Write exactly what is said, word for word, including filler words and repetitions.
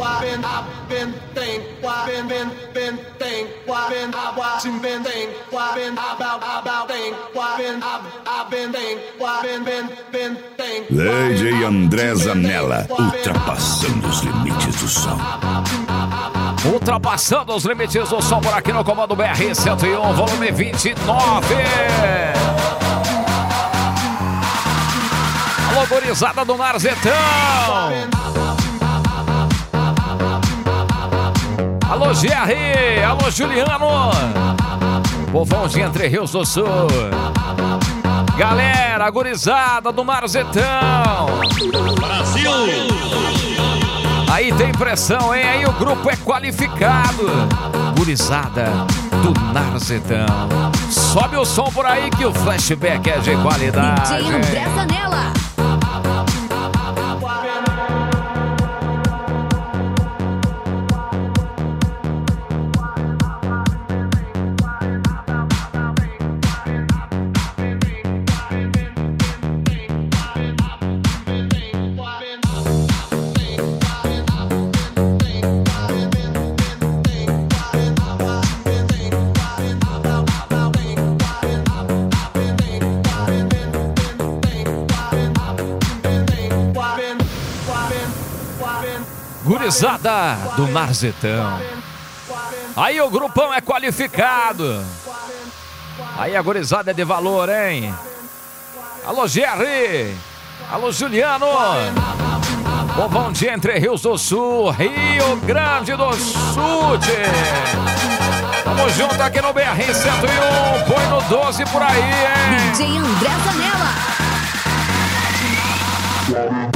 D J André Zanella, ultrapassando os limites do som. Ultrapassando os limites do som por aqui no comando B R cento e um, volume vinte e nove. Alô, gurizada do Narzetão. Alô, G R. Alô, Juliano. Povão de Entre Rios do Sul. Galera, gurizada do Narzetão. Brasil. Aí tem pressão, hein? Aí o grupo é qualificado. Gurizada do Narzetão. Sobe o som por aí que o flashback é de qualidade. D J André Zanella. Gurizada do Narzetão. Aí o grupão é qualificado. Aí a gurizada é de valor, hein? Alô, G R. Alô, Juliano. Povão de Entre Rios do Sul, Rio Grande do Sul. Tamo junto aqui no B R cento e um. Põe no doze por aí, hein? D J André Zanella.